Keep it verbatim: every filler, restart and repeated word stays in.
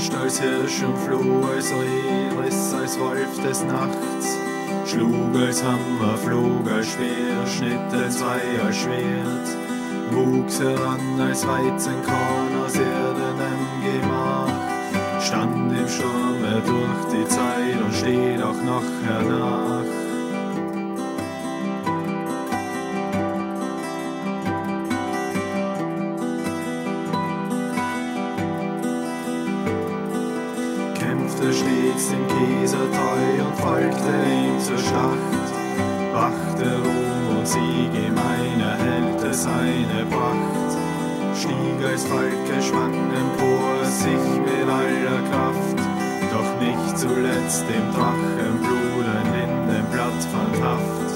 Durst als Hirsch und floh als Reh, riss als Wolf des Nachts, schlug als Hammer, flog als Speer, schnitt entzwei als Schwert, wuchs heran als Weizenkorn aus erdenem Gemach, stand im Sturme durch die Zeit und steht auch noch hernach. Kämpfte stets dem Kaiser treu und folgte ihm zur Schlacht, brachte Ruhm und Sieg ihm ein, erhellte seine Pracht, stieg als Falke, schwang empor sich mit aller Kraft, doch nicht zuletzt dem Drachenblut ein Lindenblatt fand Haft.